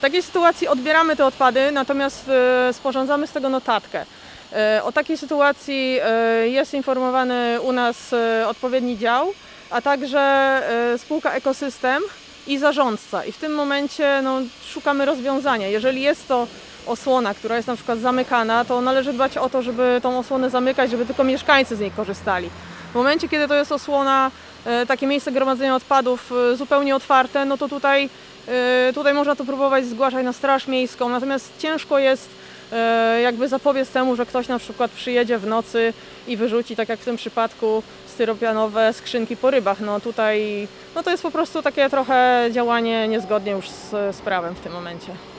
W takiej sytuacji odbieramy te odpady, natomiast sporządzamy z tego notatkę. O takiej sytuacji jest informowany u nas odpowiedni dział, a także spółka Ekosystem i zarządca. I w tym momencie szukamy rozwiązania. Jeżeli jest to osłona, która jest na przykład zamykana, to należy dbać o to, żeby tą osłonę zamykać, żeby tylko mieszkańcy z niej korzystali. W momencie, kiedy to jest osłona, takie miejsce gromadzenia odpadów zupełnie otwarte, no to tutaj można to próbować zgłaszać na straż miejską, natomiast ciężko jest jakby zapobiec temu, że ktoś na przykład przyjedzie w nocy i wyrzuci, tak jak w tym przypadku, styropianowe skrzynki po rybach. To jest po prostu takie trochę działanie niezgodnie już z prawem w tym momencie.